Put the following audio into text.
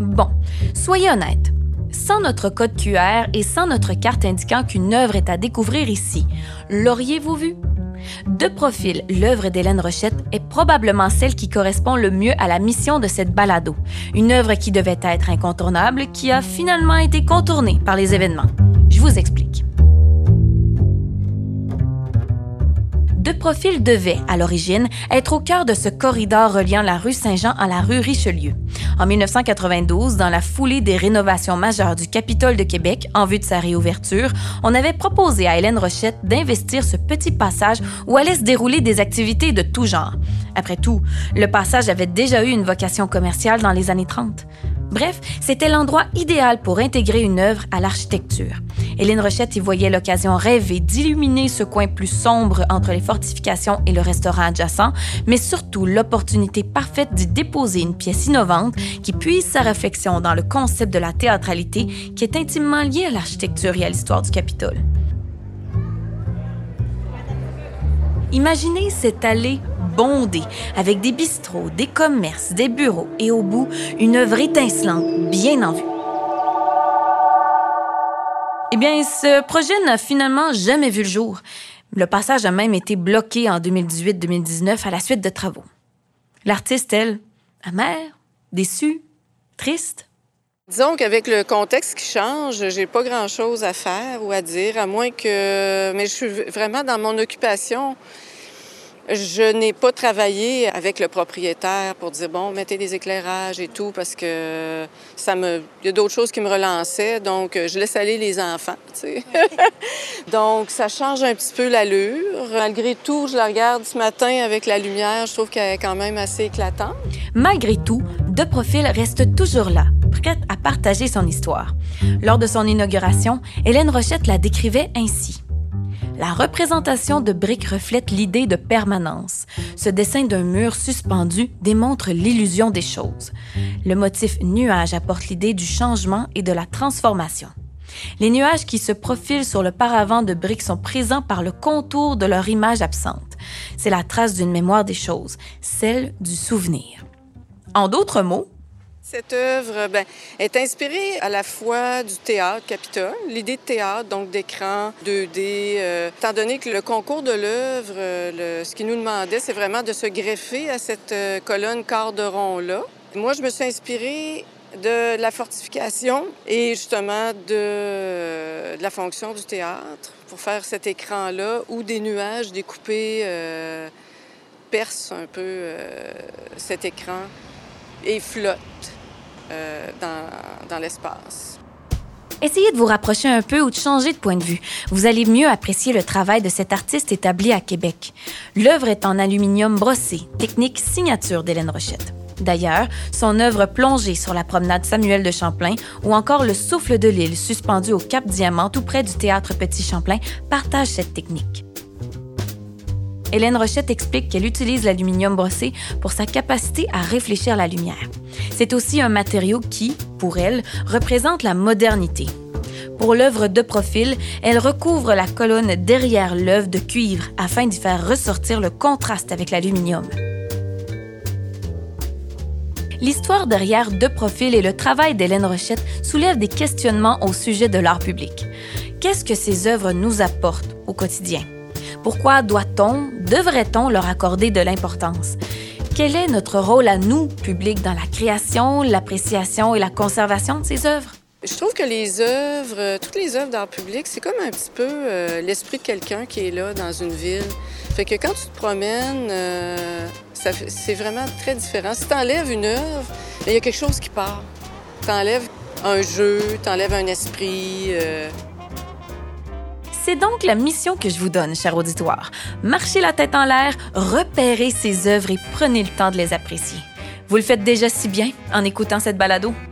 Bon, soyez honnêtes. Sans notre code QR et sans notre carte indiquant qu'une œuvre est à découvrir ici, l'auriez-vous vu? De profil, l'œuvre d'Hélène Rochette est probablement celle qui correspond le mieux à la mission de cette balado. Une œuvre qui devait être incontournable, qui a finalement été contournée par les événements. Je vous explique. De profil devait, à l'origine, être au cœur de ce corridor reliant la rue Saint-Jean à la rue Richelieu. En 1992, dans la foulée des rénovations majeures du Capitole de Québec en vue de sa réouverture, on avait proposé à Hélène Rochette d'investir ce petit passage où allaient se dérouler des activités de tout genre. Après tout, le passage avait déjà eu une vocation commerciale dans les années 30. Bref, c'était l'endroit idéal pour intégrer une œuvre à l'architecture. Hélène Rochette y voyait l'occasion rêvée d'illuminer ce coin plus sombre entre les fortifications et le restaurant adjacent, mais surtout l'opportunité parfaite d'y déposer une pièce innovante qui puise sa réflexion dans le concept de la théâtralité qui est intimement lié à l'architecture et à l'histoire du Capitole. Imaginez cette allée bondée, avec des bistrots, des commerces, des bureaux et au bout, une œuvre étincelante, bien en vue. Eh bien, ce projet n'a finalement jamais vu le jour. Le passage a même été bloqué en 2018-2019 à la suite de travaux. L'artiste, elle, amère, déçue, triste. Disons qu'avec le contexte qui change, j'ai pas grand-chose à faire ou à dire, à moins que... Mais je suis vraiment dans mon occupation. Je n'ai pas travaillé avec le propriétaire pour dire, bon, mettez des éclairages et tout, parce que il y a d'autres choses qui me relançaient, donc je laisse aller les enfants, tu sais. Donc, ça change un petit peu l'allure. Malgré tout, je la regarde ce matin avec la lumière, je trouve qu'elle est quand même assez éclatante. Malgré tout, De Profil reste toujours là, prête à partager son histoire. Lors de son inauguration, Hélène Rochette la décrivait ainsi. La représentation de briques reflète l'idée de permanence. Ce dessin d'un mur suspendu démontre l'illusion des choses. Le motif nuage apporte l'idée du changement et de la transformation. Les nuages qui se profilent sur le paravent de briques sont présents par le contour de leur image absente. C'est la trace d'une mémoire des choses, celle du souvenir. En d'autres mots, cette œuvre est inspirée à la fois du théâtre Capitole, l'idée de théâtre, donc d'écran 2D. Étant donné que le concours de l'œuvre, ce qu'il nous demandait, c'est vraiment de se greffer à cette colonne quart de rond-là. Moi, je me suis inspirée de la fortification et justement de la fonction du théâtre pour faire cet écran-là où des nuages découpés percent un peu cet écran et flottent dans l'espace. Essayez de vous rapprocher un peu ou de changer de point de vue. Vous allez mieux apprécier le travail de cet artiste établi à Québec. L'œuvre est en aluminium brossé, technique signature d'Hélène Rochette. D'ailleurs, son œuvre plongée sur la promenade Samuel de Champlain ou encore le souffle de l'île suspendu au Cap Diamant tout près du théâtre Petit Champlain partagent cette technique. Hélène Rochette explique qu'elle utilise l'aluminium brossé pour sa capacité à réfléchir la lumière. C'est aussi un matériau qui, pour elle, représente la modernité. Pour l'œuvre De Profil, elle recouvre la colonne derrière l'œuvre de cuivre afin d'y faire ressortir le contraste avec l'aluminium. L'histoire derrière De Profil et le travail d'Hélène Rochette soulèvent des questionnements au sujet de l'art public. Qu'est-ce que ces œuvres nous apportent au quotidien? Pourquoi devrait-on leur accorder de l'importance? Quel est notre rôle à nous, public, dans la création, l'appréciation et la conservation de ces œuvres? Je trouve que toutes les œuvres d'art public, c'est comme un petit peu l'esprit de quelqu'un qui est là dans une ville. Fait que quand tu te promènes, c'est vraiment très différent. Si tu enlèves une œuvre, il y a quelque chose qui part. Tu enlèves un jeu, tu enlèves un esprit. C'est donc la mission que je vous donne, cher auditoire. Marchez la tête en l'air, repérez ces œuvres et prenez le temps de les apprécier. Vous le faites déjà si bien en écoutant cette balado.